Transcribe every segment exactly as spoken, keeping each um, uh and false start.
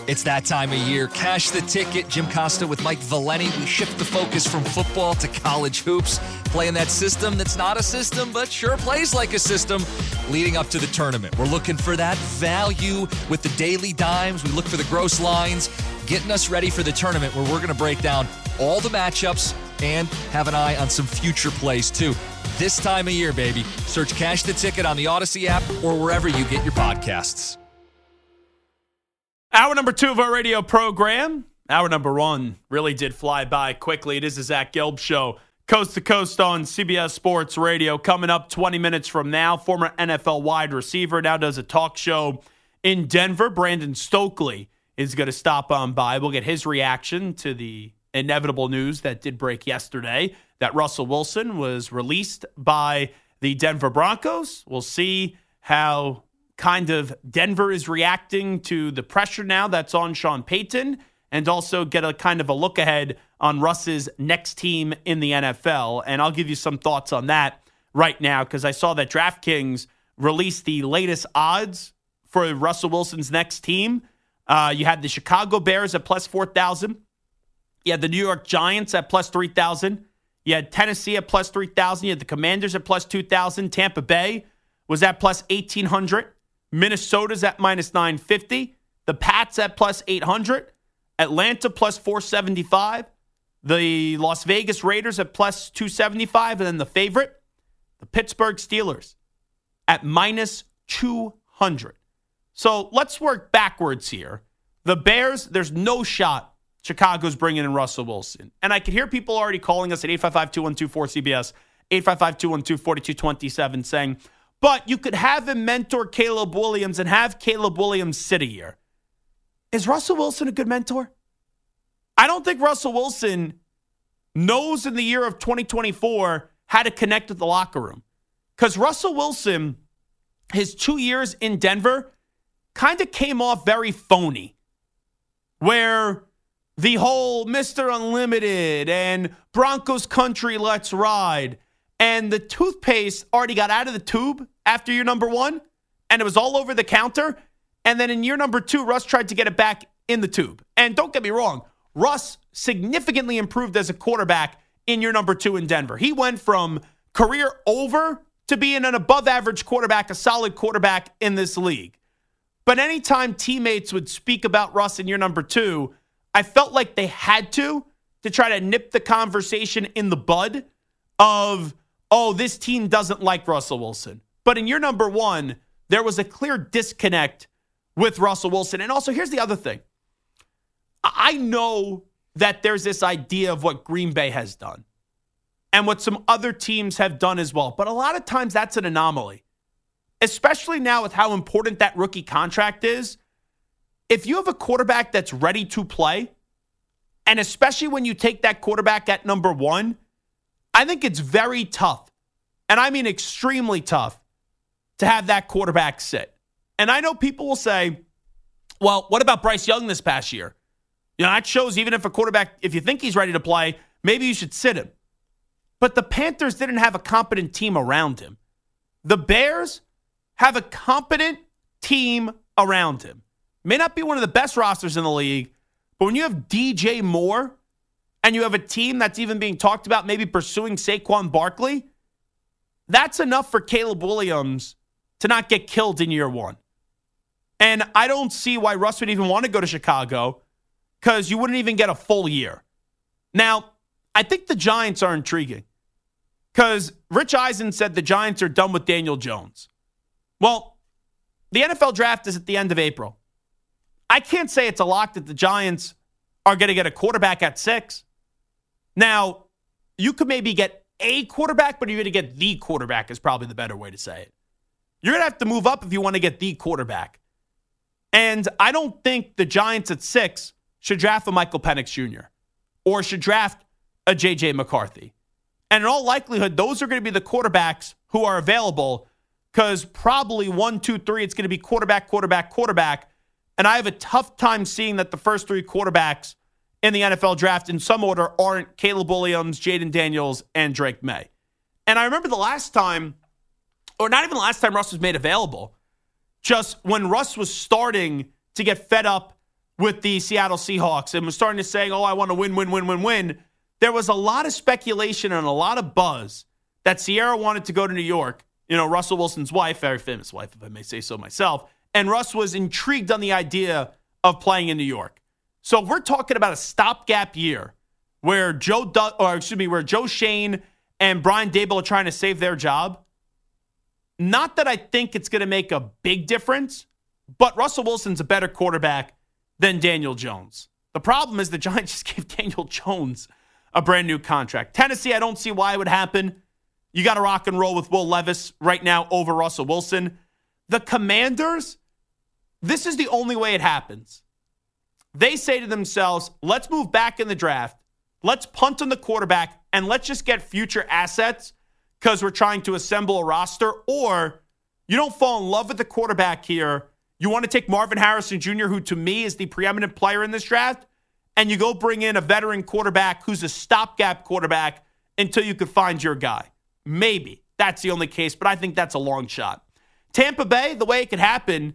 It's that time of year. Cash the Ticket. Jim Costa with Mike Valeni. We shift the focus from football to college hoops, playing that system that's not a system, but sure plays like a system, leading up to the tournament. We're looking for that value with the daily dimes. We look for the gross lines, getting us ready for the tournament where we're going to break down all the matchups and have an eye on some future plays, too. This time of year, baby. Search Cash the Ticket on the Odyssey app or wherever you get your podcasts. Hour number two of our radio program. Hour number one really did fly by quickly. It is the Zach Gelb Show, coast to coast on C B S Sports Radio. Coming up twenty minutes from now, former N F L wide receiver, now does a talk show in Denver. Brandon Stokely is going to stop on by. We'll get his reaction to the inevitable news that did break yesterday, that Russell Wilson was released by the Denver Broncos. We'll see how kind of Denver is reacting to the pressure now that's on Sean Payton, and also get a kind of a look ahead on Russ's next team in the N F L. And I'll give you some thoughts on that right now, because I saw that DraftKings released the latest odds for Russell Wilson's next team. Uh, you had the Chicago Bears at plus four thousand. You had the New York Giants at plus three thousand. You had Tennessee at plus three thousand. You had the Commanders at plus two thousand. Tampa Bay was at plus eighteen hundred. Minnesota's at minus nine fifty. The Pats at plus eight hundred. Atlanta plus four seventy-five. The Las Vegas Raiders at plus two seventy-five. And then the favorite, the Pittsburgh Steelers at minus two hundred. So let's work backwards here. The Bears, there's no shot Chicago's bringing in Russell Wilson. And I can hear people already calling us at eight five five, two one two, four C B S, eight five five, two one two, four two two seven, saying, but you could have him mentor Caleb Williams and have Caleb Williams sit a year. Is Russell Wilson a good mentor? I don't think Russell Wilson knows in the year of twenty twenty-four how to connect with the locker room. Because Russell Wilson, his two years in Denver, kind of came off very phony. Where the whole Mister Unlimited and Broncos country, let's ride, and the toothpaste already got out of the tube after year number one, and it was all over the counter. And then in year number two, Russ tried to get it back in the tube. And don't get me wrong, Russ significantly improved as a quarterback in year number two in Denver. He went from career over to being an above-average quarterback, a solid quarterback in this league. But anytime teammates would speak about Russ in year number two, I felt like they had to, to try to nip the conversation in the bud of, oh, this team doesn't like Russell Wilson. But in year number one, there was a clear disconnect with Russell Wilson. And also, here's the other thing. I know that there's this idea of what Green Bay has done and what some other teams have done as well. But a lot of times that's an anomaly, especially now with how important that rookie contract is. If you have a quarterback that's ready to play, and especially when you take that quarterback at number one, I think it's very tough, and I mean extremely tough, to have that quarterback sit. And I know people will say, well, what about Bryce Young this past year? You know, that shows even if a quarterback, if you think he's ready to play, maybe you should sit him. But the Panthers didn't have a competent team around him. The Bears have a competent team around him. May not be one of the best rosters in the league, but when you have D J Moore and you have a team that's even being talked about maybe pursuing Saquon Barkley, that's enough for Caleb Williams to not get killed in year one. And I don't see why Russ would even want to go to Chicago, because you wouldn't even get a full year. Now, I think the Giants are intriguing, because Rich Eisen said the Giants are done with Daniel Jones. Well, the N F L draft is at the end of April. I can't say it's a lock that the Giants are going to get a quarterback at six. Now, you could maybe get a quarterback, but you're going to get the quarterback is probably the better way to say it. You're going to have to move up if you want to get the quarterback. And I don't think the Giants at six should draft a Michael Penix Junior or should draft a J J McCarthy. And in all likelihood, those are going to be the quarterbacks who are available, because probably one, two, three, it's going to be quarterback, quarterback, quarterback. And I have a tough time seeing that the first three quarterbacks in the N F L draft in some order aren't Caleb Williams, Jaden Daniels, and Drake May. And I remember the last time, or not even the last time Russ was made available, just when Russ was starting to get fed up with the Seattle Seahawks and was starting to say, oh, I want to win, win, win, win, win, there was a lot of speculation and a lot of buzz that Sierra wanted to go to New York. You know, Russell Wilson's wife, very famous wife, if I may say so myself. And Russ was intrigued on the idea of playing in New York. So if we're talking about a stopgap year where Joe, du- or excuse me, where Joe Schoen and Brian Daboll are trying to save their job, not that I think it's going to make a big difference, but Russell Wilson's a better quarterback than Daniel Jones. The problem is the Giants just gave Daniel Jones a brand new contract. Tennessee, I don't see why it would happen. You got to rock and roll with Will Levis right now over Russell Wilson. The Commanders, this is the only way it happens. They say to themselves, let's move back in the draft. Let's punt on the quarterback and let's just get future assets because we're trying to assemble a roster. Or you don't fall in love with the quarterback here. You want to take Marvin Harrison Junior, who to me is the preeminent player in this draft, and you go bring in a veteran quarterback who's a stopgap quarterback until you could find your guy. Maybe. That's the only case, but I think that's a long shot. Tampa Bay, the way it could happen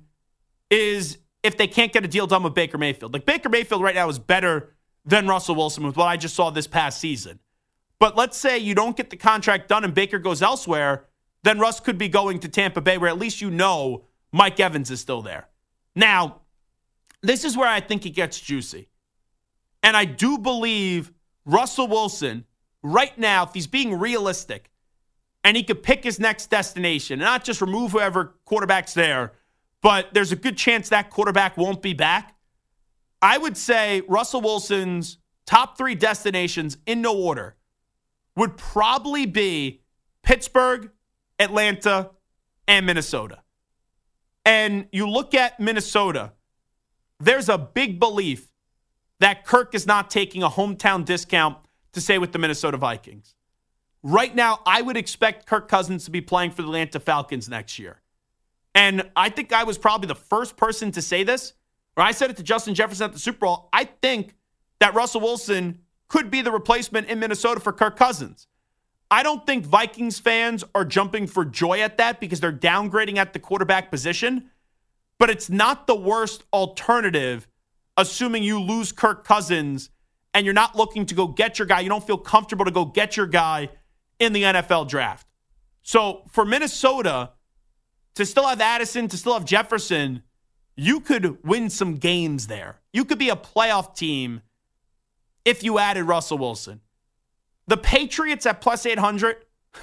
is if they can't get a deal done with Baker Mayfield. Like, Baker Mayfield right now is better than Russell Wilson with what I just saw this past season. But let's say you don't get the contract done and Baker goes elsewhere, then Russ could be going to Tampa Bay where at least you know Mike Evans is still there. Now, this is where I think it gets juicy. And I do believe Russell Wilson, right now, if he's being realistic, and he could pick his next destination, and not just remove whoever quarterback's there, but there's a good chance that quarterback won't be back. I would say Russell Wilson's top three destinations in no order would probably be Pittsburgh, Atlanta, and Minnesota. And you look at Minnesota, there's a big belief that Kirk is not taking a hometown discount to stay with the Minnesota Vikings. Right now, I would expect Kirk Cousins to be playing for the Atlanta Falcons next year. And I think I was probably the first person to say this, or I said it to Justin Jefferson at the Super Bowl. I think that Russell Wilson could be the replacement in Minnesota for Kirk Cousins. I don't think Vikings fans are jumping for joy at that because they're downgrading at the quarterback position, but it's not the worst alternative, assuming you lose Kirk Cousins and you're not looking to go get your guy. You don't feel comfortable to go get your guy in the N F L draft. So for Minnesota, to still have Addison, to still have Jefferson, you could win some games there. You could be a playoff team if you added Russell Wilson. The Patriots at plus eight hundred,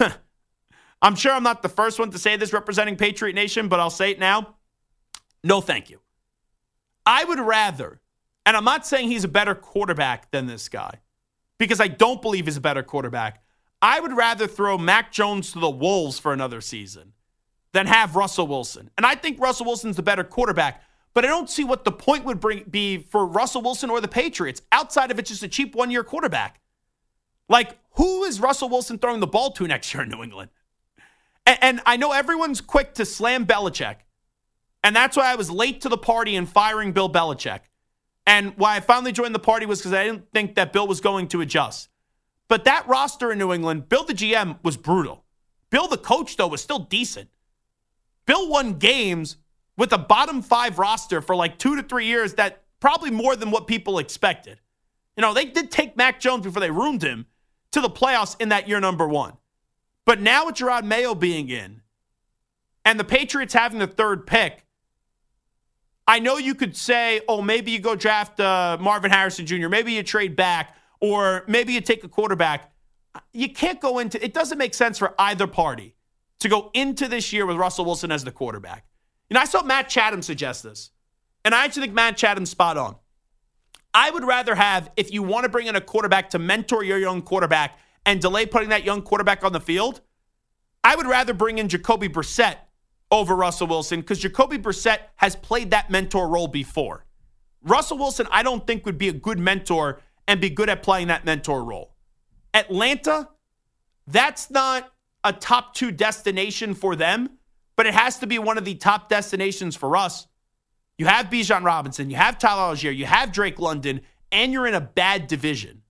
I'm sure I'm not the first one to say this representing Patriot Nation, but I'll say it now. No, thank you. I would rather, and I'm not saying he's a better quarterback than this guy, because I don't believe he's a better quarterback. I would rather throw Mac Jones to the Wolves for another season than have Russell Wilson. And I think Russell Wilson's the better quarterback, but I don't see what the point would bring be for Russell Wilson or the Patriots outside of it's just a cheap one-year quarterback. Like, who is Russell Wilson throwing the ball to next year in New England? And, and I know everyone's quick to slam Belichick, and that's why I was late to the party in firing Bill Belichick. And why I finally joined the party was because I didn't think that Bill was going to adjust. But that roster in New England, Bill the G M was brutal. Bill the coach, though, was still decent. Bill won games with a bottom five roster for like two to three years that probably more than what people expected. You know, they did take Mac Jones before they ruined him to the playoffs in that year number one. But now with Gerard Mayo being in and the Patriots having the third pick, I know you could say, oh, maybe you go draft uh, Marvin Harrison Junior Maybe you trade back, or maybe you take a quarterback. You can't go into, it doesn't make sense for either party to go into this year with Russell Wilson as the quarterback. You know, I saw Matt Chatham suggest this, and I actually think Matt Chatham's spot on. I would rather have, if you want to bring in a quarterback to mentor your young quarterback and delay putting that young quarterback on the field, I would rather bring in Jacoby Brissett over Russell Wilson because Jacoby Brissett has played that mentor role before. Russell Wilson, I don't think would be a good mentor and be good at playing that mentor role. Atlanta, that's not a top two destination for them, but it has to be one of the top destinations for us. You have Bijan Robinson, you have Tyler Algier, you have Drake London, and you're in a bad division.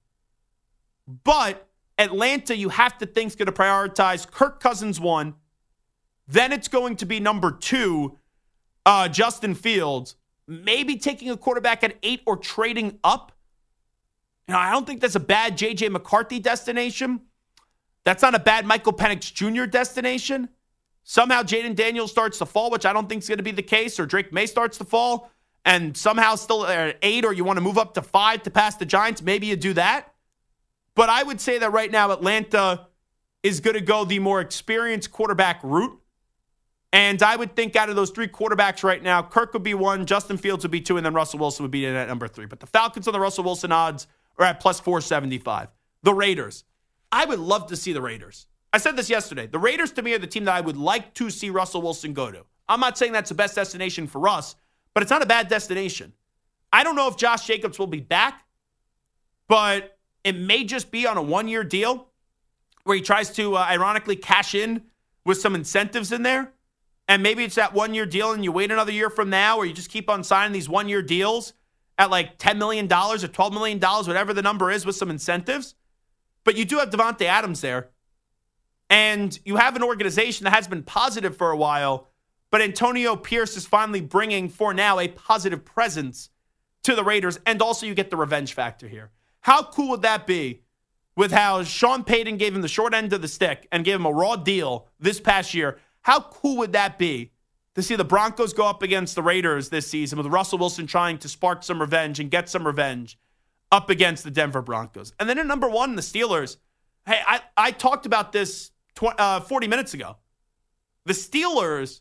But Atlanta, you have to think is going to prioritize Kirk Cousins one. Then it's going to be number two, uh, Justin Fields. maybe taking a quarterback at eight or trading up. You know, I don't think that's a bad J J McCarthy destination. That's not a bad Michael Penix Junior destination. Somehow Jaden Daniels starts to fall, which I don't think is going to be the case, or Drake May starts to fall, and somehow still at eight, or you want to move up to five to pass the Giants, maybe you do that. But I would say that right now Atlanta is going to go the more experienced quarterback route. And I would think out of those three quarterbacks right now, Kirk would be one, Justin Fields would be two, and then Russell Wilson would be in at number three. But the Falcons on the Russell Wilson odds are at plus four seventy-five. The Raiders. I would love to see the Raiders. I said this yesterday. The Raiders, to me, are the team that I would like to see Russell Wilson go to. I'm not saying that's the best destination for Russ, but it's not a bad destination. I don't know if Josh Jacobs will be back, but it may just be on a one-year deal where he tries to, uh, ironically, cash in with some incentives in there. And maybe it's that one-year deal and you wait another year from now, or you just keep on signing these one-year deals at like ten million dollars or twelve million dollars, whatever the number is, with some incentives. But you do have Devontae Adams there. And you have an organization that has been positive for a while, but Antonio Pierce is finally bringing, for now, a positive presence to the Raiders. And also you get the revenge factor here. How cool would that be with how Sean Payton gave him the short end of the stick and gave him a raw deal this past year? How cool would that be to see the Broncos go up against the Raiders this season with Russell Wilson trying to spark some revenge and get some revenge up against the Denver Broncos? And then at number one, the Steelers. Hey, I, I talked about this tw- uh, forty minutes ago. The Steelers,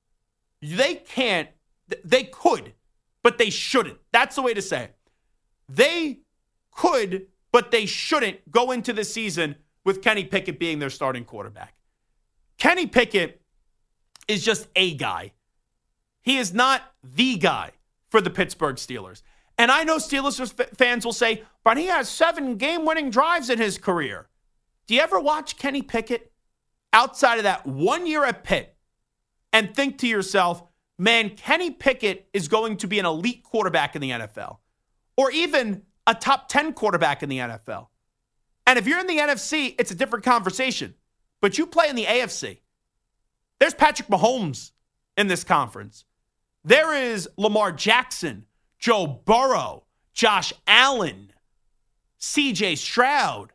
they can't, they could, but they shouldn't. That's the way to say it. They could, but they shouldn't go into the season with Kenny Pickett being their starting quarterback. Kenny Pickett is just a guy. He is not the guy for the Pittsburgh Steelers. And I know Steelers fans will say, but he has seven game-winning drives in his career. Do you ever watch Kenny Pickett outside of that one year at Pitt and think to yourself, man, Kenny Pickett is going to be an elite quarterback in the N F L, or even a top ten quarterback in the N F L? And if you're in the N F C, it's a different conversation. But you play in the A F C. There's Patrick Mahomes in this conference. There is Lamar Jackson, Joe Burrow, Josh Allen, C J Stroud.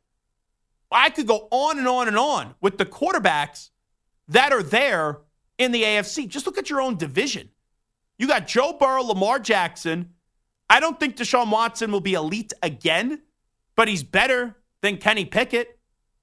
I could go on and on and on with the quarterbacks that are there in the A F C. Just look at your own division. You got Joe Burrow, Lamar Jackson. I don't think Deshaun Watson will be elite again, but he's better than Kenny Pickett.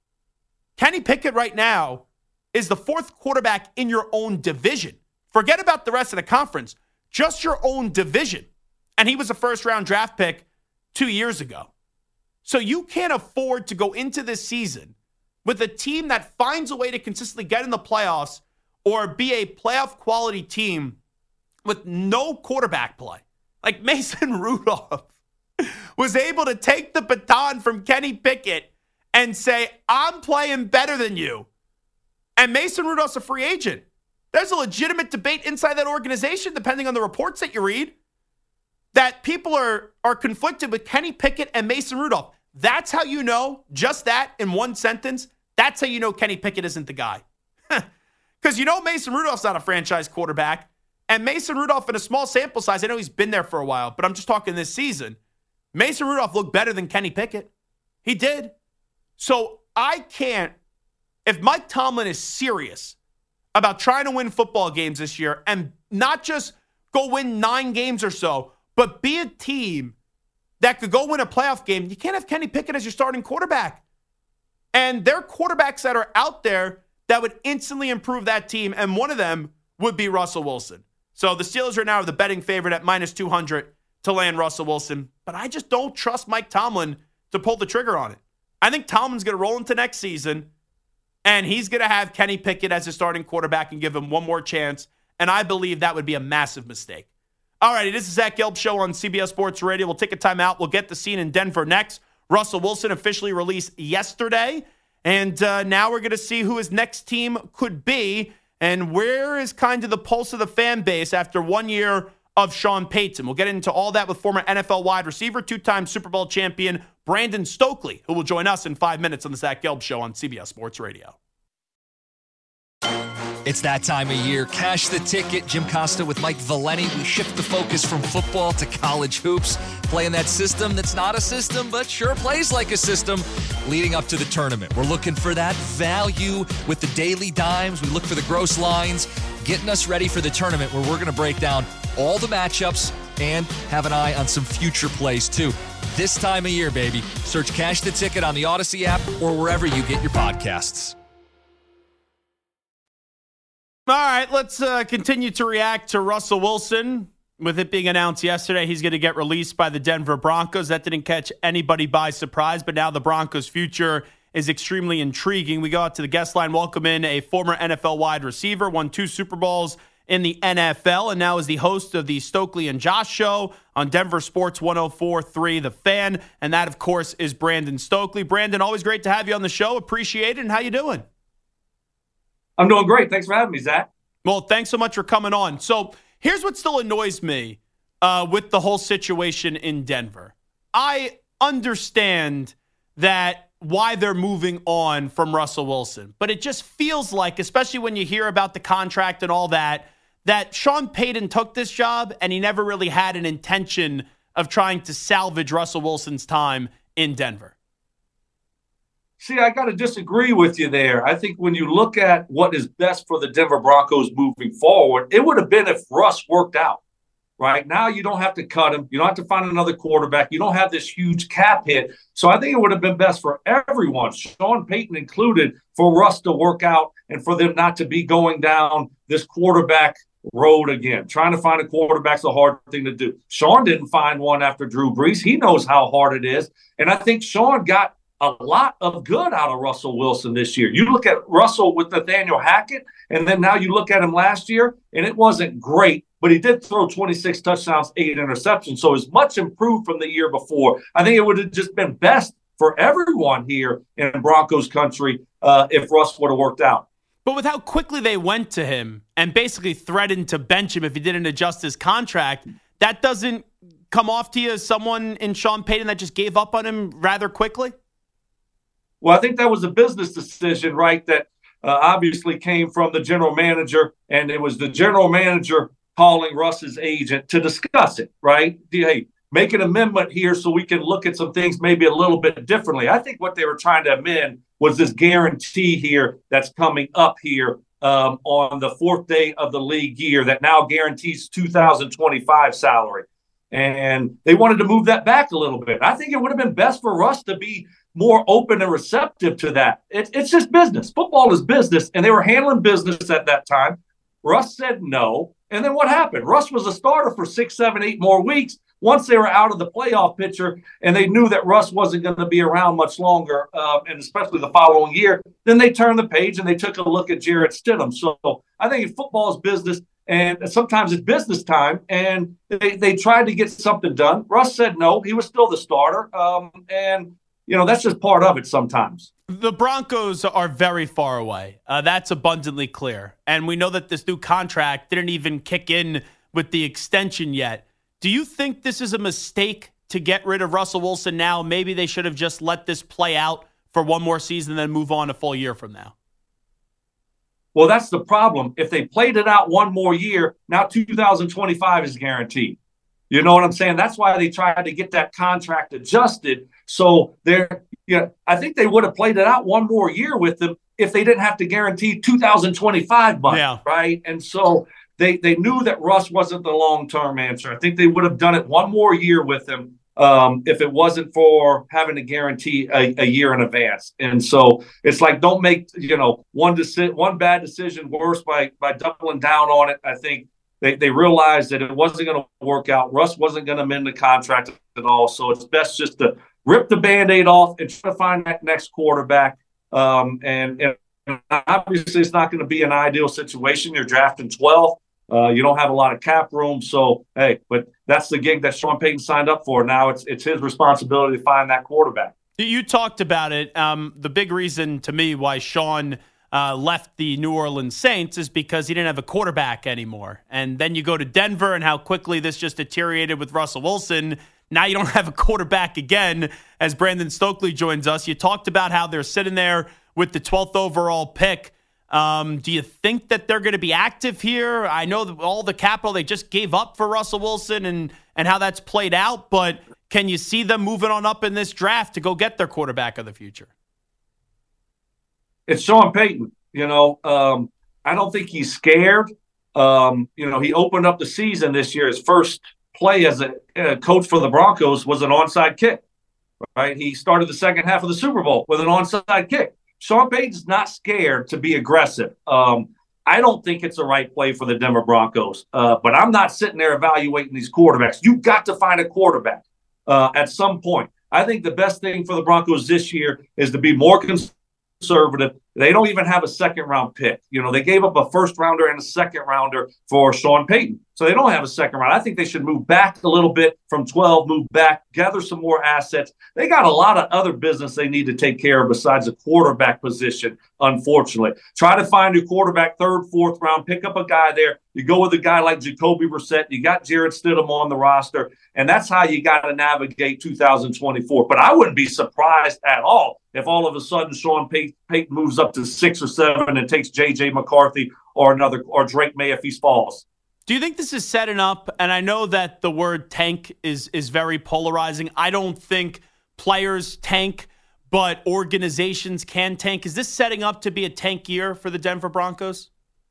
Kenny Pickett right now is the fourth quarterback in your own division. Forget about the rest of the conference. Just your own division. And he was a first-round draft pick two years ago. So you can't afford to go into this season with a team that finds a way to consistently get in the playoffs or be a playoff-quality team with no quarterback play. Like Mason Rudolph was able to take the baton from Kenny Pickett and say, I'm playing better than you. And Mason Rudolph's a free agent. There's a legitimate debate inside that organization, depending on the reports that you read, that people are, are conflicted with Kenny Pickett and Mason Rudolph. That's how you know, just that in one sentence, that's how you know Kenny Pickett isn't the guy. Because you know Mason Rudolph's not a franchise quarterback. And Mason Rudolph, in a small sample size, I know he's been there for a while, but I'm just talking this season. Mason Rudolph looked better than Kenny Pickett. He did. So I can't, if Mike Tomlin is serious about trying to win football games this year and not just go win nine games or so, but be a team that could go win a playoff game, you can't have Kenny Pickett as your starting quarterback. And there are quarterbacks that are out there that would instantly improve that team, and one of them would be Russell Wilson. So the Steelers are now the betting favorite at minus two hundred to land Russell Wilson. But I just don't trust Mike Tomlin to pull the trigger on it. I think Tomlin's going to roll into next season, and he's going to have Kenny Pickett as his starting quarterback and give him one more chance. And I believe that would be a massive mistake. All right, it is the Zach Gelb Show on C B S Sports Radio. We'll take a timeout. We'll get the scene in Denver next. Russell Wilson officially released yesterday. And uh, now we're going to see who his next team could be and where is kind of the pulse of the fan base after one year of Sean Payton. We'll get into all that with former N F L wide receiver, two-time Super Bowl champion Brandon Stokely, who will join us in five minutes on the Zach Gelb Show on C B S Sports Radio. It's that time of year. Cash the ticket. Jim Costa with Mike Valeni. We shift the focus from football to college hoops, playing that system that's not a system, but sure plays like a system, leading up to the tournament. We're looking for that value with the daily dimes. We look for the gross lines, getting us ready for the tournament where we're going to break down all the matchups and have an eye on some future plays, too. This time of year, baby. Search Cash the Ticket on the Odyssey app or wherever you get your podcasts. All right, let's uh, continue to react to Russell Wilson. With it being announced yesterday, he's going to get released by the Denver Broncos. That didn't catch anybody by surprise, but now the Broncos' future is extremely intriguing. We go out to the guest line, welcome in a former N F L wide receiver, won two Super Bowls in the N F L, and now is the host of the Stokely and Josh Show on Denver Sports one oh four point three The Fan, and that, of course, is Brandon Stokely. Brandon, always great to have you on the show. Appreciate it, and how you doing? I'm doing great. Thanks for having me, Zach. Well, thanks so much for coming on. So here's what still annoys me uh, with the whole situation in Denver. I understand that why they're moving on from Russell Wilson, but it just feels like, especially when you hear about the contract and all that, that Sean Payton took this job and he never really had an intention of trying to salvage Russell Wilson's time in Denver. See, I got to disagree with you there. I think when you look at what is best for the Denver Broncos moving forward, it would have been if Russ worked out. Right now, you don't have to cut him. You don't have to find another quarterback. You don't have this huge cap hit. So I think it would have been best for everyone, Sean Payton included, for Russ to work out and for them not to be going down this quarterback road again. Trying to find a quarterback's a hard thing to do. Sean didn't find one after Drew Brees. He knows how hard it is. And I think Sean got a lot of good out of Russell Wilson this year. You look at Russell with Nathaniel Hackett, and then now you look at him last year, and it wasn't great, but he did throw twenty-six touchdowns, eight interceptions, so it's much improved from the year before. I think it would have just been best for everyone here in Broncos country uh, if Russ would have worked out. But with how quickly they went to him and basically threatened to bench him if he didn't adjust his contract, that doesn't come off to you as someone in Sean Payton that just gave up on him rather quickly? Well, I think that was a business decision, right, that uh, obviously came from the general manager, and it was the general manager calling Russ's agent to discuss it, right? Hey, make an amendment here so we can look at some things maybe a little bit differently. I think what they were trying to amend was this guarantee here that's coming up here um, on the fourth day of the league year that now guarantees two thousand twenty-five salary. And they wanted to move that back a little bit. I think it would have been best for Russ to be more open and receptive to that. It, it's just business. Football is business, and they were handling business at that time. Russ said no, and then what happened? Russ was a starter for six, seven, eight more weeks. Once they were out of the playoff picture and they knew that Russ wasn't going to be around much longer, uh, and especially the following year, then they turned the page and they took a look at Jarrett Stidham. So I think football is business, and sometimes it's business time, and they, they tried to get something done. Russ said no. He was still the starter, um, and you know, that's just part of it sometimes. The Broncos are very far away. Uh, that's abundantly clear. And we know that this new contract didn't even kick in with the extension yet. Do you think this is a mistake to get rid of Russell Wilson now? Maybe they should have just let this play out for one more season and then move on a full year from now. Well, that's the problem. If they played it out one more year, now two thousand twenty-five is guaranteed. You know what I'm saying? That's why they tried to get that contract adjusted. So they're, you know, I think they would have played it out one more year with them if they didn't have to guarantee two thousand twenty-five money, yeah. Right? And so they they knew that Russ wasn't the long-term answer. I think they would have done it one more year with him um, if it wasn't for having to guarantee a, a year in advance. And so it's like, don't make, you know, one deci- one bad decision worse by by doubling down on it. I think They they realized that it wasn't going to work out. Russ wasn't going to amend the contract at all. So it's best just to rip the Band-Aid off and try to find that next quarterback. Um, and, and obviously it's not going to be an ideal situation. You're drafting twelfth. Uh, you don't have a lot of cap room. So, hey, but that's the gig that Sean Payton signed up for. Now it's it's his responsibility to find that quarterback. You talked about it. Um, the big reason to me why Sean – Uh, left the New Orleans Saints is because he didn't have a quarterback anymore. And then you go to Denver and how quickly this just deteriorated with Russell Wilson. Now you don't have a quarterback again as Brandon Stokely joins us. You talked about how they're sitting there with the twelfth overall pick. Um, do you think that they're going to be active here? I know that all the capital they just gave up for Russell Wilson and, and how that's played out, but can you see them moving on up in this draft to go get their quarterback of the future? It's Sean Payton. You know, um, I don't think he's scared. Um, you know, he opened up the season this year. His first play as a, a coach for the Broncos was an onside kick, right? He started the second half of the Super Bowl with an onside kick. Sean Payton's not scared to be aggressive. Um, I don't think it's the right play for the Denver Broncos, uh, but I'm not sitting there evaluating these quarterbacks. You've got to find a quarterback uh, at some point. I think the best thing for the Broncos this year is to be more conservative. They don't even have a second round pick. You know, they gave up a first rounder and a second rounder for Sean Payton. So they don't have a second round. I think they should move back a little bit from twelve, move back, gather some more assets. They got a lot of other business they need to take care of besides the quarterback position, unfortunately. Try to find a quarterback, third, fourth round, pick up a guy there. You go with a guy like Jacoby Brissett. You got Jarrett Stidham on the roster, and that's how you got to navigate two thousand twenty-four. But I wouldn't be surprised at all if all of a sudden Sean Payton, Payton moves up to six or seven and takes J J McCarthy or another or Drake May if he falls. Do you think this is setting up? And I know that the word tank is is very polarizing. I don't think players tank, but organizations can tank. Is this setting up to be a tank year for the Denver Broncos?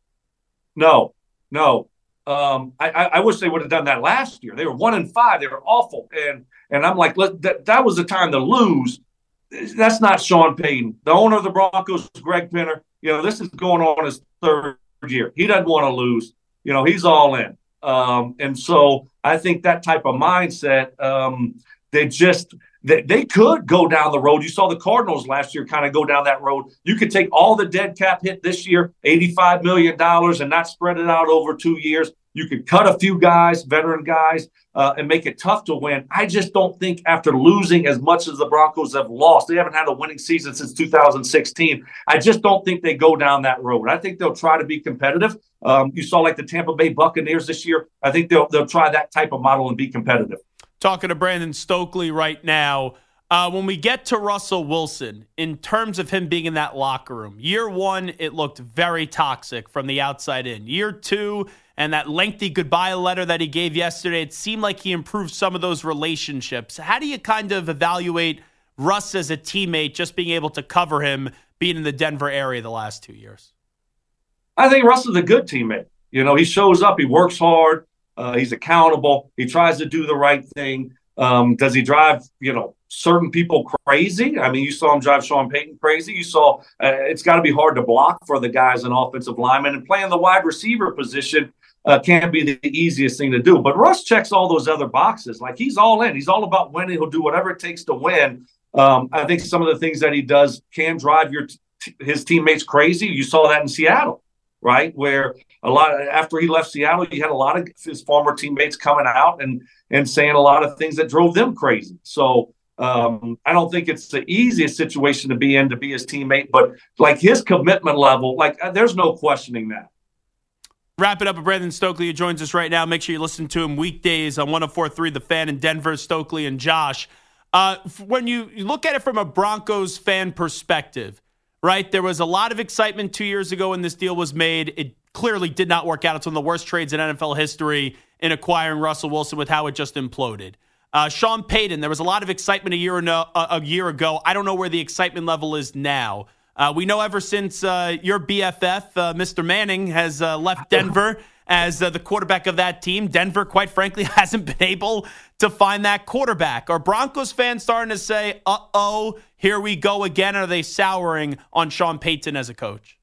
No, no. Um, I, I wish they would have done that last year. They were one and five. They were awful, and and I'm like, let, that that was the time to lose. That's not Sean Payton. The owner of the Broncos, Greg Penner. You know, this is going on his third year. He doesn't want to lose. You know, he's all in. Um, and so I think that type of mindset, um, they just they, they could go down the road. You saw the Cardinals last year kind of go down that road. You could take all the dead cap hit this year, eighty-five million dollars, and not spread it out over two years. You could cut a few guys, veteran guys, uh, and make it tough to win. I just don't think after losing as much as the Broncos have lost, they haven't had a winning season since two thousand sixteen. I just don't think they go down that road. I think they'll try to be competitive. Um, you saw like the Tampa Bay Buccaneers this year. I think they'll they'll try that type of model and be competitive. Talking to Brandon Stokely right now. Uh, when we get to Russell Wilson, in terms of him being in that locker room, year one, it looked very toxic from the outside in. Year two, and that lengthy goodbye letter that he gave yesterday, it seemed like he improved some of those relationships. How do you kind of evaluate Russ as a teammate, just being able to cover him being in the Denver area the last two years? I think Russ is a good teammate. You know, he shows up, he works hard, uh, he's accountable, he tries to do the right thing. Um, does he drive, you know, certain people crazy? I mean, you saw him drive Sean Payton crazy. You saw uh, it's got to be hard to block for the guys in offensive linemen, and playing the wide receiver position uh, can't be the easiest thing to do. But Russ checks all those other boxes. Like, he's all in. He's all about winning. He'll do whatever it takes to win. Um, I think some of the things that he does can drive your t- his teammates crazy. You saw that in Seattle, right? Where a lot of, after he left Seattle, you had a lot of his former teammates coming out and and saying a lot of things that drove them crazy. So um, I don't think it's the easiest situation to be in to be his teammate, but like his commitment level, like there's no questioning that. Wrap it up with Brandon Stokely, who joins us right now. Make sure you listen to him weekdays on one oh four point three The Fan in Denver. Stokely and Josh. Uh, when you, you look at it from a Broncos fan perspective, right, there was a lot of excitement two years ago when this deal was made. It clearly did not work out. It's one of the worst trades in N F L history in acquiring Russell Wilson with how it just imploded. Uh, Sean Payton, there was a lot of excitement a year, no, a, a year ago. I don't know where the excitement level is now. Uh, we know ever since uh, your B F F, uh, Mister Manning, has uh, left Denver as uh, the quarterback of that team, Denver, quite frankly, hasn't been able to find that quarterback. Are Broncos fans starting to say, uh-oh, here we go again? Or are they souring on Sean Payton as a coach?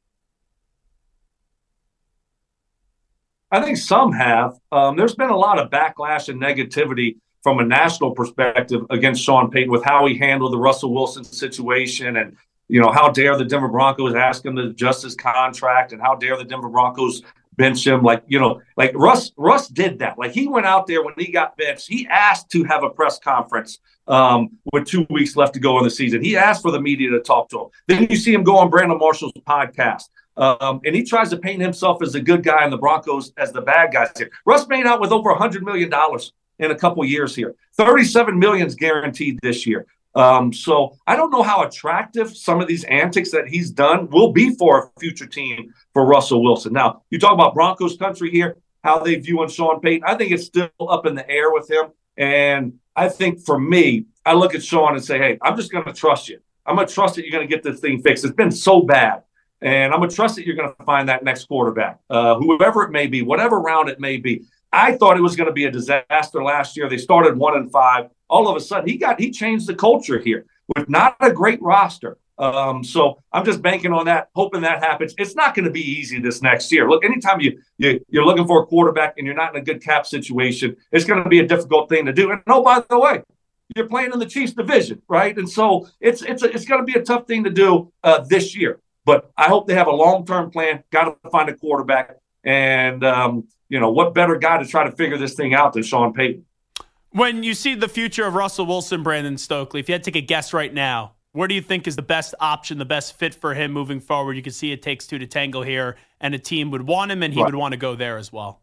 I think some have. Um, there's been a lot of backlash and negativity from a national perspective against Sean Payton with how he handled the Russell Wilson situation, and, you know, how dare the Denver Broncos ask him to adjust his contract, and how dare the Denver Broncos bench him. Like, you know, like Russ, Russ did that. Like, he went out there when he got benched. He asked to have a press conference um, with two weeks left to go in the season. He asked for the media to talk to him. Then you see him go on Brandon Marshall's podcast. Um, and he tries to paint himself as a good guy and the Broncos as the bad guys here. Russ made out with over one hundred million dollars in a couple years here. thirty-seven million dollars is guaranteed this year. Um, so I don't know how attractive some of these antics that he's done will be for a future team for Russell Wilson. Now, you talk about Broncos country here, how they view on Sean Payton. I think it's still up in the air with him. And I think for me, I look at Sean and say, hey, I'm just going to trust you. I'm going to trust that you're going to get this thing fixed. It's been so bad. And I'm going to trust that you're going to find that next quarterback, uh, whoever it may be, whatever round it may be. I thought it was going to be a disaster last year. They started one and five. All of a sudden, he got he changed the culture here with not a great roster. Um, so I'm just banking on that, hoping that happens. It's not going to be easy this next year. Look, anytime you, you you're looking for a quarterback and you're not in a good cap situation, it's going to be a difficult thing to do. And oh, by the way, you're playing in the Chiefs division, right? And so it's it's a, it's going to be a tough thing to do uh, this year. But I hope they have a long-term plan. Got to find a quarterback, and um, you know what better guy to try to figure this thing out than Sean Payton. When you see the future of Russell Wilson, Brandon Stokely, if you had to take a guess right now, where do you think is the best option, the best fit for him moving forward? You can see it takes two to tango here, and a team would want him, and he right. would want to go there as well.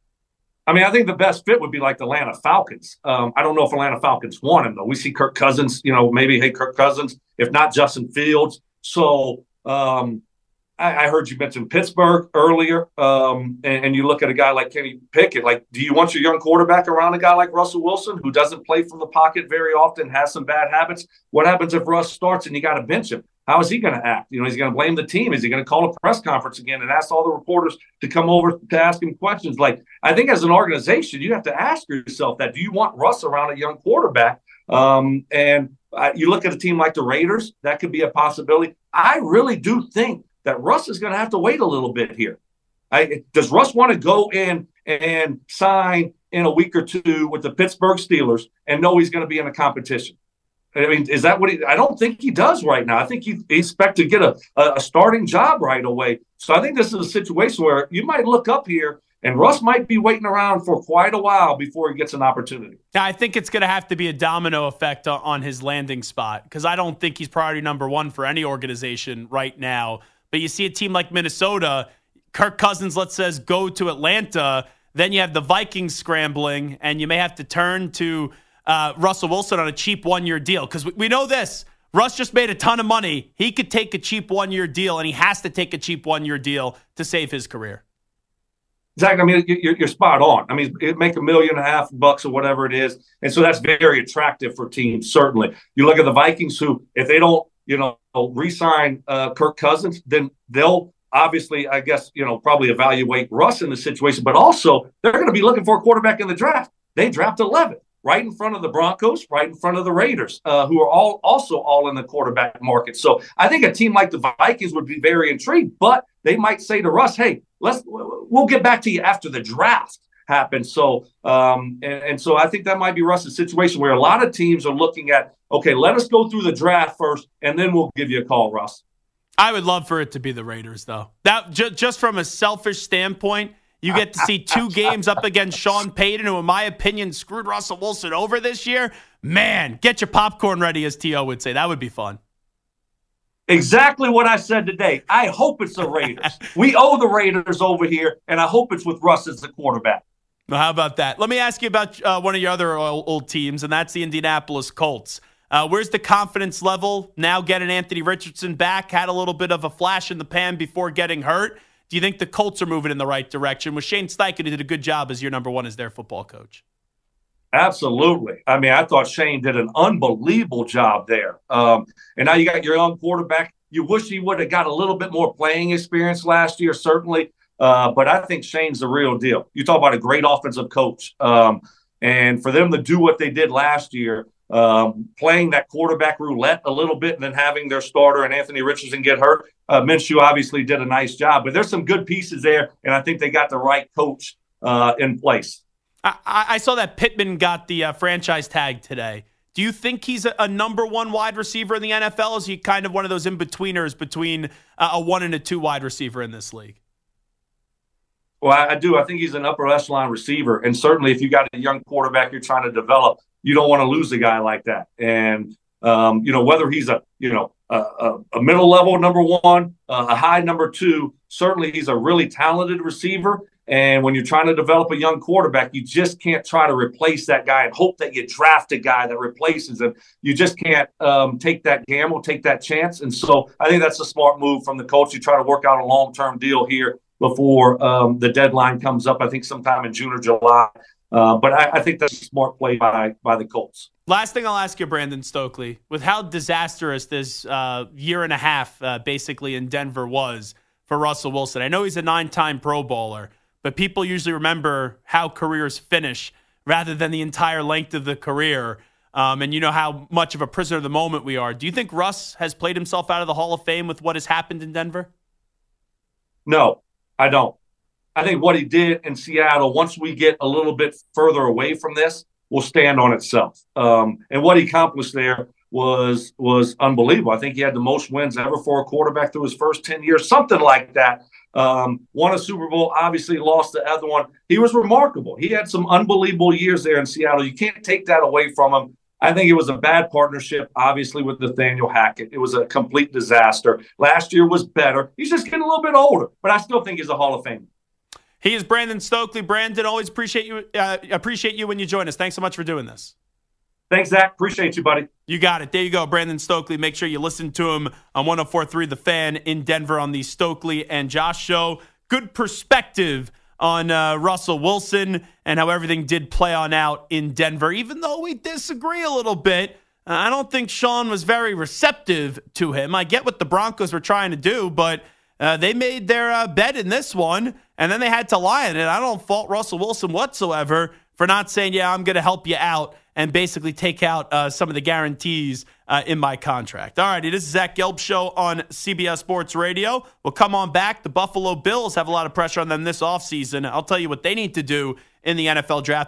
I mean, I think the best fit would be like the Atlanta Falcons. Um, I don't know if Atlanta Falcons want him, though. We see Kirk Cousins, you know, maybe, hey, Kirk Cousins, if not Justin Fields. So um, I, I heard you mention Pittsburgh earlier, um, and, and you look at a guy like Kenny Pickett. Like, do you want your young quarterback around a guy like Russell Wilson, who doesn't play from the pocket very often, has some bad habits? What happens if Russ starts and you got to bench him? How is he going to act? You know, he's going to blame the team. Is he going to call a press conference again and ask all the reporters to come over to ask him questions? Like, I think as an organization, you have to ask yourself that. Do you want Russ around a young quarterback? Um, and uh, you look at a team like the Raiders, that could be a possibility. I really do think that Russ is going to have to wait a little bit here. I, does Russ want to go in and sign in a week or two with the Pittsburgh Steelers and know he's going to be in a competition? I mean, is that what he – I don't think he does right now. I think he, he expects to get a, a starting job right away. So I think this is a situation where you might look up here and Russ might be waiting around for quite a while before he gets an opportunity. Now, I think it's going to have to be a domino effect on his landing spot, because I don't think he's priority number one for any organization right now. But you see a team like Minnesota, Kirk Cousins, let's says, go to Atlanta. Then you have the Vikings scrambling, and you may have to turn to uh, Russell Wilson on a cheap one-year deal. Because we, we know this. Russ just made a ton of money. He could take a cheap one-year deal, and he has to take a cheap one-year deal to save his career. Exactly. I mean, you're, you're spot on. I mean, it'd make a million and a half bucks or whatever it is. And so that's very attractive for teams, certainly. You look at the Vikings, who, if they don't, you know, re-sign uh, Kirk Cousins, then they'll obviously, I guess, you know, probably evaluate Russ in the situation. But also, they're going to be looking for a quarterback in the draft. They draft eleven, right in front of the Broncos, right in front of the Raiders, uh, who are all also all in the quarterback market. So I think a team like the Vikings would be very intrigued, but they might say to Russ, hey, let's we'll get back to you after the draft happens. So um, and, and so I think that might be Russ's situation, where a lot of teams are looking at, okay, let us go through the draft first, and then we'll give you a call, Russ. I would love for it to be the Raiders, though. That ju- just from a selfish standpoint, you get to see two games up against Sean Payton, who, in my opinion, screwed Russell Wilson over this year. Man, get your popcorn ready, as T O would say. That would be fun. Exactly what I said today. I hope it's the Raiders. We owe the Raiders over here, and I hope it's with Russ as the quarterback. Well, how about that? Let me ask you about uh, one of your other old, old teams, and that's the Indianapolis Colts. Uh, where's the confidence level now getting Anthony Richardson back? Had a little bit of a flash in the pan before getting hurt. Do you think the Colts are moving in the right direction? With Shane Steichen, who did a good job as your number one as their football coach? Absolutely. I mean, I thought Shane did an unbelievable job there. Um, and now you got your young quarterback. You wish he would have got a little bit more playing experience last year, certainly. Uh, but I think Shane's the real deal. You talk about a great offensive coach. Um, and for them to do what they did last year, um, playing that quarterback roulette a little bit and then having their starter and Anthony Richardson get hurt, uh, Minshew obviously did a nice job. But there's some good pieces there, and I think they got the right coach uh, in place. I, I saw that Pittman got the uh, franchise tag today. Do you think he's a, a number one wide receiver in the N F L? Or is he kind of one of those in-betweeners between uh, a one and a two wide receiver in this league? Well, I, I do. I think he's an upper echelon receiver. And certainly if you got a young quarterback you're trying to develop, you don't want to lose a guy like that. And, um, you know, whether he's a, you know, a, a, a middle level number one, uh, a high number two, certainly he's a really talented receiver. And when you're trying to develop a young quarterback, you just can't try to replace that guy and hope that you draft a guy that replaces him. You just can't um, take that gamble, take that chance. And so I think that's a smart move from the coach. You try to work out a long-term deal here before um, the deadline comes up, I think sometime in June or July. Uh, but I, I think that's a smart play by by the Colts. Last thing I'll ask you, Brandon Stokely, with how disastrous this uh, year and a half uh, basically in Denver was for Russell Wilson. I know he's a nine-time Pro Bowler, but people usually remember how careers finish rather than the entire length of the career. Um, and you know how much of a prisoner of the moment we are. Do you think Russ has played himself out of the Hall of Fame with what has happened in Denver? No, I don't. I think what he did in Seattle, once we get a little bit further away from this, will stand on itself. Um, and what he accomplished there was was unbelievable. I think he had the most wins ever for a quarterback through his first ten years, something like that. Um, won a Super Bowl, obviously lost the other one. He was remarkable. He had some unbelievable years there in Seattle. You can't take that away from him. I think it was a bad partnership, obviously, with Nathaniel Hackett. It was a complete disaster. Last year was better. He's just getting a little bit older, but I still think he's a Hall of Famer. He is Brandon Stokely. Brandon, always appreciate you. Uh, appreciate you when you join us. Thanks so much for doing this. Thanks, Zach. Appreciate you, buddy. You got it. There you go, Brandon Stokely. Make sure you listen to him on one oh four point three The Fan in Denver on the Stokely and Josh show. Good perspective on uh, Russell Wilson and how everything did play on out in Denver. Even though we disagree a little bit, uh, I don't think Sean was very receptive to him. I get what the Broncos were trying to do, but uh, they made their uh, bet in this one, and then they had to lie in it. I don't fault Russell Wilson whatsoever for not saying, yeah, I'm going to help you out and basically take out uh, some of the guarantees uh, in my contract. All righty, this is Zach Gelb Show on C B S Sports Radio. We'll come on back. The Buffalo Bills have a lot of pressure on them this offseason. I'll tell you what they need to do in the N F L draft.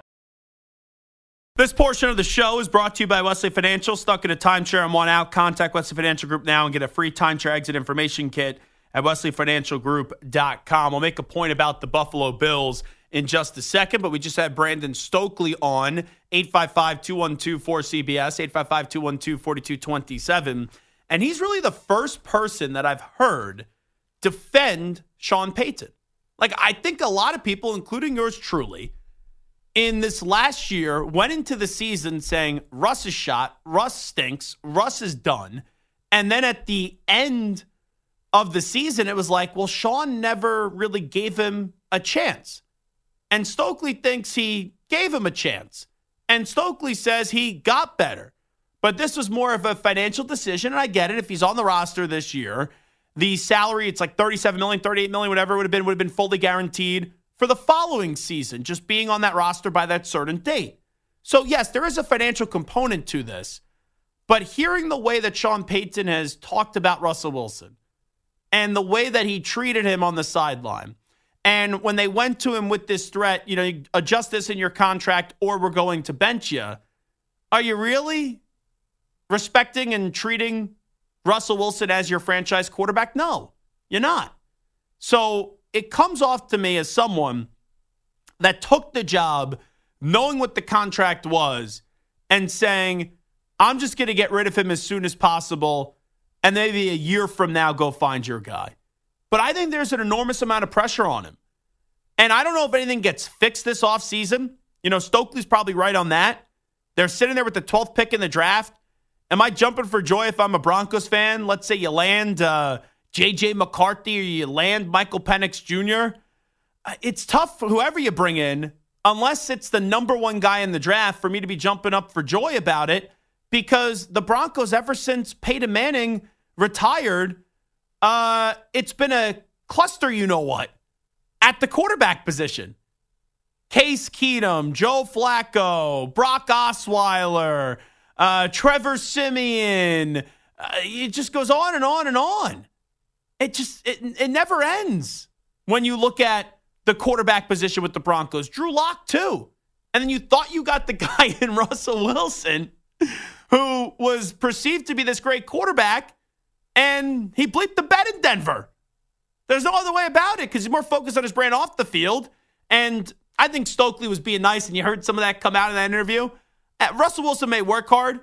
This portion of the show is brought to you by Wesley Financial. Stuck in a timeshare and want out? Contact Wesley Financial Group now and get a free timeshare exit information kit at wesley financial group dot com. We'll make a point about the Buffalo Bills in just a second, but we just had Brandon Stokely on, eight five five, two one two, four C B S, eight five five, two one two, four two two seven, and he's really the first person that I've heard defend Sean Payton. Like, I think a lot of people, including yours truly, in this last year went into the season saying, Russ is shot, Russ stinks, Russ is done, and then at the end of the season, it was like, well, Sean never really gave him a chance. And Stokely thinks he gave him a chance. And Stokely says he got better. But this was more of a financial decision, and I get it. If he's on the roster this year, the salary, it's like thirty-seven million dollars, thirty-eight million dollars, whatever it would have been, would have been fully guaranteed for the following season, just being on that roster by that certain date. So, yes, there is a financial component to this. But hearing the way that Sean Payton has talked about Russell Wilson and the way that he treated him on the sideline, and when they went to him with this threat, you know, you adjust this in your contract or we're going to bench you. Are you really respecting and treating Russell Wilson as your franchise quarterback? No, you're not. So it comes off to me as someone that took the job knowing what the contract was and saying, I'm just going to get rid of him as soon as possible and maybe a year from now go find your guy. But I think there's an enormous amount of pressure on him. And I don't know if anything gets fixed this offseason. You know, Stokely's probably right on that. They're sitting there with the twelfth pick in the draft. Am I jumping for joy if I'm a Broncos fan? Let's say you land uh, J J McCarthy or you land Michael Penix Junior It's tough for whoever you bring in, unless it's the number one guy in the draft, for me to be jumping up for joy about it, because the Broncos, ever since Peyton Manning retired, Uh, it's been a cluster, you know what, at the quarterback position. Case Keenum, Joe Flacco, Brock Osweiler, uh, Trevor Siemian. Uh, it just goes on and on and on. It just, it, it never ends when you look at the quarterback position with the Broncos. Drew Lock, too. And then you thought you got the guy in Russell Wilson who was perceived to be this great quarterback, and he bleeped the bet in Denver. There's no other way about it because he's more focused on his brand off the field. And I think Stokely was being nice, and you heard some of that come out in that interview. Uh, Russell Wilson may work hard.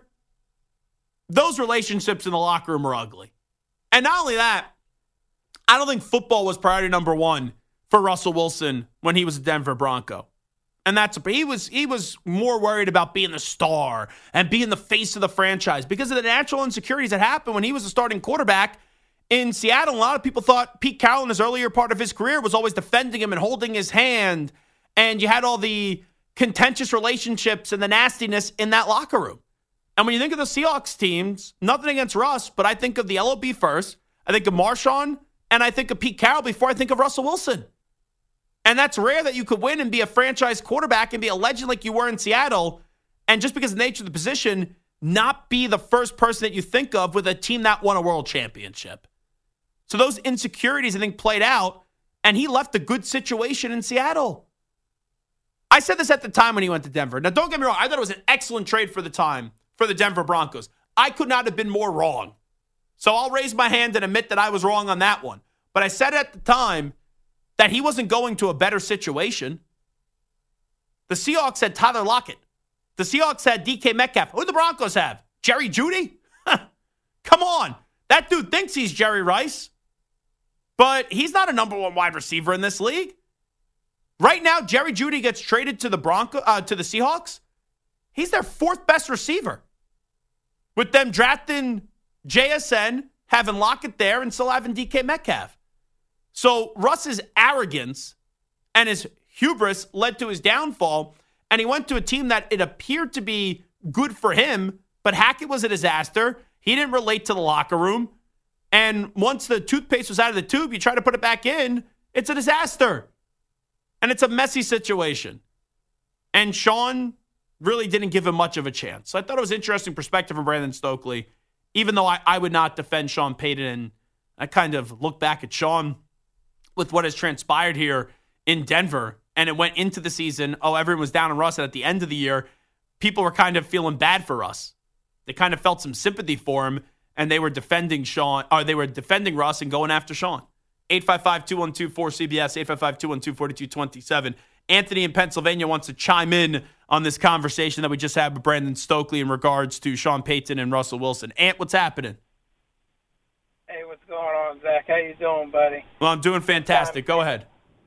Those relationships in the locker room are ugly. And not only that, I don't think football was priority number one for Russell Wilson when he was a Denver Bronco. And that's he was he was more worried about being the star and being the face of the franchise because of the natural insecurities that happened when he was a starting quarterback in Seattle. A lot of people thought Pete Carroll in his earlier part of his career was always defending him and holding his hand. And you had all the contentious relationships and the nastiness in that locker room. And when you think of the Seahawks teams, nothing against Russ, but I think of the L O B first. I think of Marshawn, and I think of Pete Carroll before I think of Russell Wilson. And that's rare that you could win and be a franchise quarterback and be a legend like you were in Seattle, and just because of the nature of the position, not be the first person that you think of with a team that won a world championship. So those insecurities, I think, played out, and he left a good situation in Seattle. I said this at the time when he went to Denver. Now, don't get me wrong. I thought it was an excellent trade for the time for the Denver Broncos. I could not have been more wrong. So I'll raise my hand and admit that I was wrong on that one. But I said at the time that he wasn't going to a better situation. The Seahawks had Tyler Lockett. The Seahawks had D K Metcalf. Who do the Broncos have? Jerry Jeudy? Come on. That dude thinks he's Jerry Rice. But he's not a number one wide receiver in this league. Right now, Jerry Jeudy gets traded to the Bronco, uh, to the Seahawks. He's their fourth best receiver. With them drafting J S N, having Lockett there, and still having D K Metcalf. So Russ's arrogance and his hubris led to his downfall, and he went to a team that it appeared to be good for him, but Hackett was a disaster. He didn't relate to the locker room. And once the toothpaste was out of the tube, you try to put it back in, it's a disaster. And it's a messy situation. And Sean really didn't give him much of a chance. So I thought it was an interesting perspective from Brandon Stokely, even though I, I would not defend Sean Payton. And I kind of look back at Sean with what has transpired here in Denver. And it went into the season, oh, everyone was down on Russ. And at the end of the year, people were kind of feeling bad for Russ. They kind of felt some sympathy for him. And they were defending Sean, or they were defending Russ and going after Sean. eight five five, two one two, four C B S, eight five five, two one two, four two two seven. Anthony in Pennsylvania wants to chime in on this conversation that we just had with Brandon Stokely in regards to Sean Payton and Russell Wilson. Ant, what's happening? Hey, what's going on, Zach? How you doing, buddy? Well, I'm doing fantastic. Go ahead.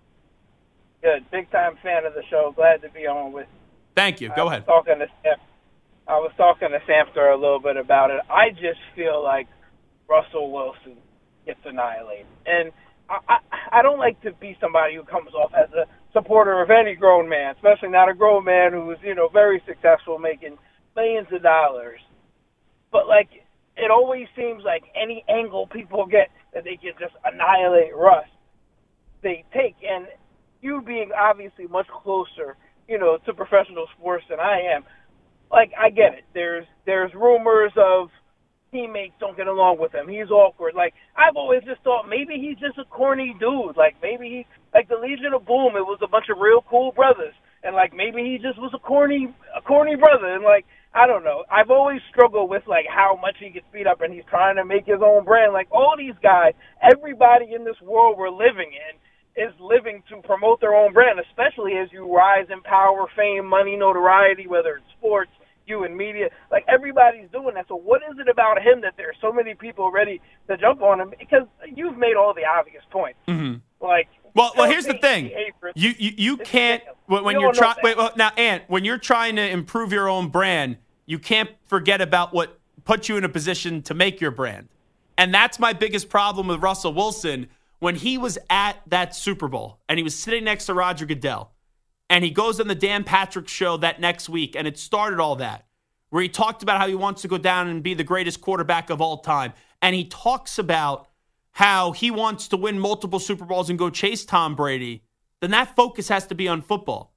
Good. Big-time fan of the show. Glad to be on with you. Thank you. Go I ahead. Was talking to Sam, I was talking to Samter a little bit about it. I just feel like Russell Wilson gets annihilated. And I, I, I don't like to be somebody who comes off as a supporter of any grown man, especially not a grown man who's, you know, very successful, making millions of dollars. But, like, it always seems like any angle people get that they can just annihilate Russ, they take. And you being obviously much closer, you know, to professional sports than I am, like, I get it. There's there's rumors of teammates don't get along with him. He's awkward. Like, I've always just thought maybe he's just a corny dude. Like, maybe he, like the Legion of Boom, it was a bunch of real cool brothers. And, like, maybe he just was a corny, a corny brother. And, like, I don't know. I've always struggled with, like, how much he gets beat up and he's trying to make his own brand. Like, all these guys, everybody in this world we're living in is living to promote their own brand, especially as you rise in power, fame, money, notoriety, whether it's sports, you in media. Like, everybody's doing that. So what is it about him that there's so many people ready to jump on him? Because you've made all the obvious points. Mm-hmm. Like, well, well, here's the thing. You you, you can't when, when you're trying. Wait, well, now, Ant, when you're trying to improve your own brand, you can't forget about what puts you in a position to make your brand. And that's my biggest problem with Russell Wilson. When he was at that Super Bowl and he was sitting next to Roger Goodell, and he goes on the Dan Patrick show that next week, and it started all that, where he talked about how he wants to go down and be the greatest quarterback of all time. And he talks about how he wants to win multiple Super Bowls and go chase Tom Brady. Then that focus has to be on football.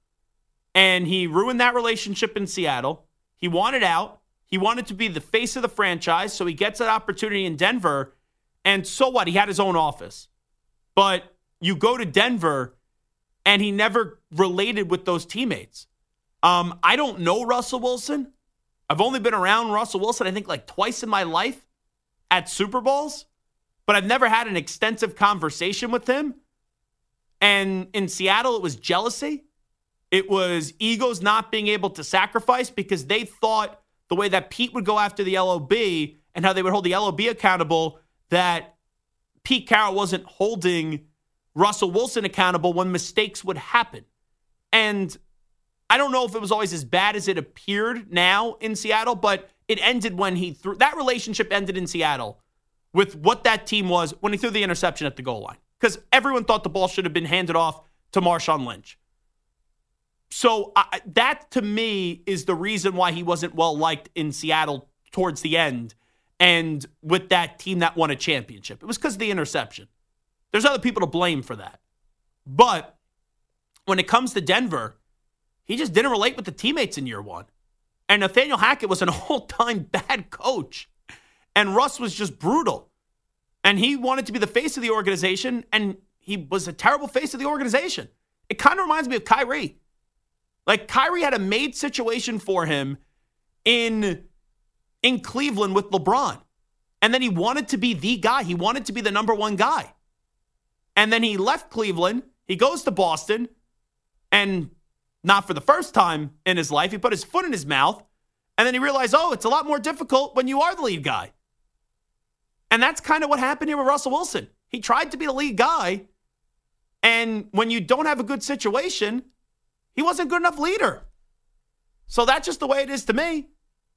And he ruined that relationship in Seattle. He wanted out. He wanted to be the face of the franchise, so he gets that opportunity in Denver. And so what? He had his own office. But you go to Denver, and he never related with those teammates. Um, I don't know Russell Wilson. I've only been around Russell Wilson, I think, like twice in my life at Super Bowls. But I've never had an extensive conversation with him. And in Seattle, it was jealousy. It was egos not being able to sacrifice because they thought the way that Pete would go after the L O B and how they would hold the L O B accountable, that Pete Carroll wasn't holding Russell Wilson accountable when mistakes would happen. And I don't know if it was always as bad as it appeared now in Seattle, but it ended when he threw, that relationship ended in Seattle with what that team was when he threw the interception at the goal line. Because everyone thought the ball should have been handed off to Marshawn Lynch. So I, that, to me, is the reason why he wasn't well-liked in Seattle towards the end and with that team that won a championship. It was because of the interception. There's other people to blame for that. But when it comes to Denver, he just didn't relate with the teammates in year one. And Nathaniel Hackett was an all-time bad coach. And Russ was just brutal. And he wanted to be the face of the organization, and he was a terrible face of the organization. It kind of reminds me of Kyrie. Like, Kyrie had a made situation for him in, in Cleveland with LeBron. And then he wanted to be the guy. He wanted to be the number one guy. And then he left Cleveland. He goes to Boston. And not for the first time in his life, he put his foot in his mouth. And then he realized, oh, it's a lot more difficult when you are the lead guy. And that's kind of what happened here with Russell Wilson. He tried to be the lead guy. And when you don't have a good situation, he wasn't a good enough leader. So that's just the way it is to me.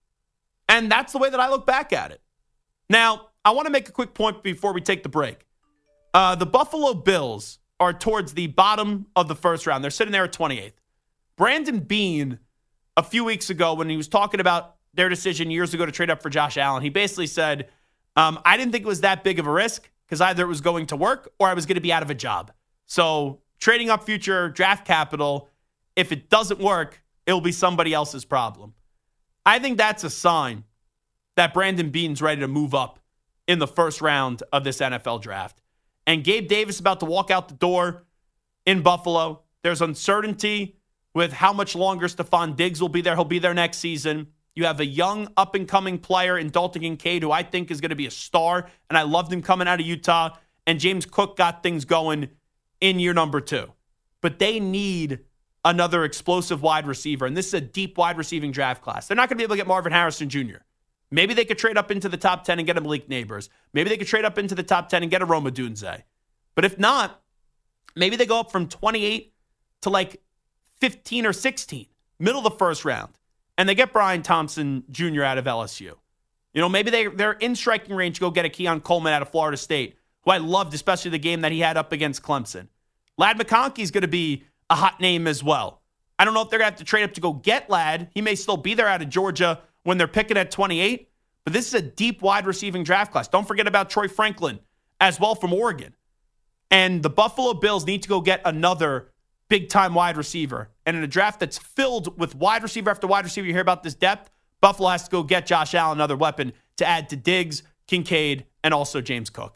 And that's the way that I look back at it. Now, I want to make a quick point before we take the break. Uh, the Buffalo Bills are towards the bottom of the first round. They're sitting there at twenty-eighth. Brandon Beane, a few weeks ago, when he was talking about their decision years ago to trade up for Josh Allen, he basically said, um, I didn't think it was that big of a risk because either it was going to work or I was going to be out of a job. So trading up future draft capital, if it doesn't work, it'll be somebody else's problem. I think that's a sign that Brandon Beane's ready to move up in the first round of this N F L draft. And Gabe Davis about to walk out the door in Buffalo. There's uncertainty with how much longer Stephon Diggs will be there. He'll be there next season. You have a young, up-and-coming player in Dalton Kincaid, who I think is going to be a star, and I loved him coming out of Utah. And James Cook got things going in year number two. But they need another explosive wide receiver, and this is a deep wide receiving draft class. They're not going to be able to get Marvin Harrison Junior Maybe they could trade up into the top ten and get a Malik Neighbors. Maybe they could trade up into the top ten and get a Rome Odunze. But if not, maybe they go up from twenty-eight to like fifteen or sixteen, middle of the first round, and they get Brian Thompson Junior out of L S U. You know, maybe they, they're in striking range to go get a Keon Coleman out of Florida State, who I loved, especially the game that he had up against Clemson. Ladd McConkey's going to be a hot name as well. I don't know if they're going to have to trade up to go get Ladd. He may still be there out of Georgia when they're picking at twenty-eight, but this is a deep wide receiving draft class. Don't forget about Troy Franklin as well from Oregon. And the Buffalo Bills need to go get another big-time wide receiver. And in a draft that's filled with wide receiver after wide receiver, you hear about this depth, Buffalo has to go get Josh Allen, another weapon, to add to Diggs, Kincaid, and also James Cook.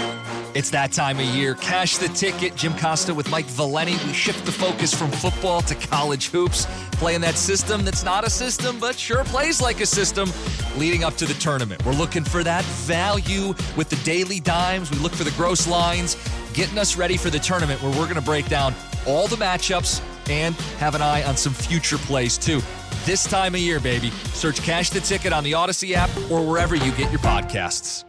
It's that time of year. Cash the ticket. Jim Costa with Mike Valeni. We shift the focus from football to college hoops, playing that system that's not a system, but sure plays like a system leading up to the tournament. We're looking for that value with the daily dimes. We look for the gross lines, getting us ready for the tournament where we're going to break down all the matchups and have an eye on some future plays too. This time of year, baby. Search Cash the Ticket on the Odyssey app or wherever you get your podcasts.